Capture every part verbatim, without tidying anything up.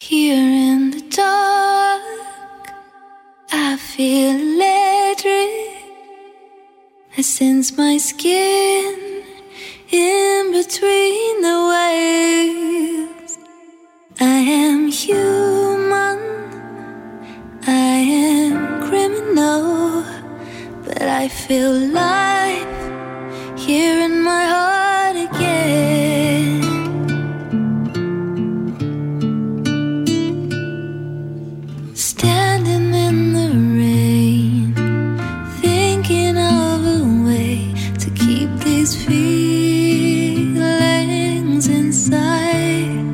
Here in the dark, I feel electric. I sense my skin in between the waves. I am human, I am criminal, but I feel life here in my heart again. Standing in the rain, thinking of a way to keep these feelings inside.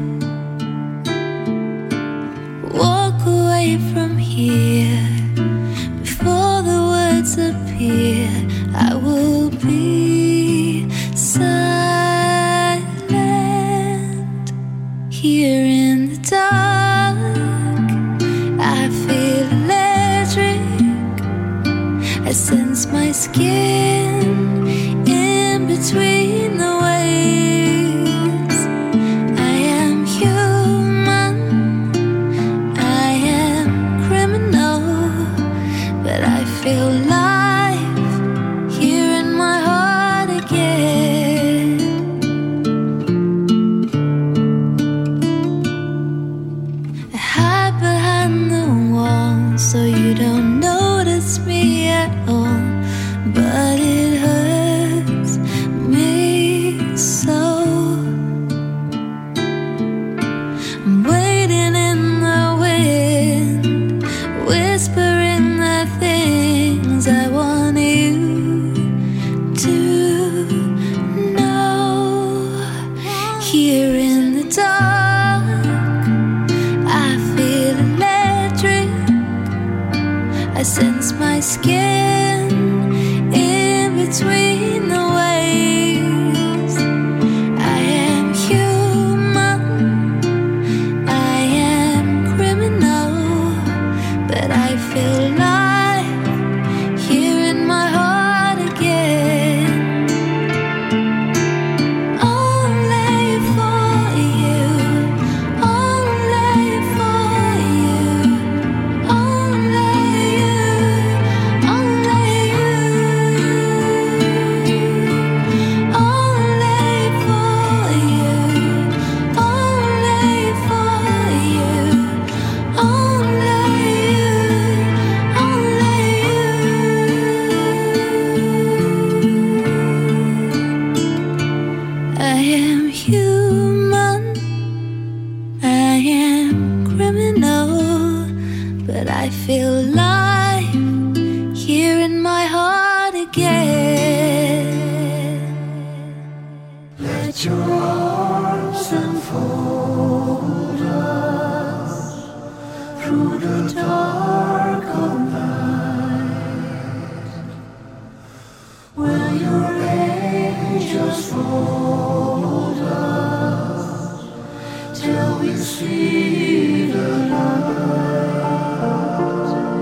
Walk away from here before the words appear. I will be silent. Here in the dark, I feel electric. I sense my skin in between the waves. I am human, I am criminal, but I feel life here in my heart again. I hide behind the wall so you don't notice me at all, but it hurts me so. I'm waiting in the wind, whispering the things I want you to know. Here in the dark, I feel electric. I sense my skin in between the waves. I am human, I am criminal, but I feel life here in my heart again. Only for you, only for you, only you, only you, only for you, only for you, only you, only you. I am human, I am criminal, but I feel life here in my heart again. Let your arms enfold us through the dark of night. Will your angels fold us till we see the light?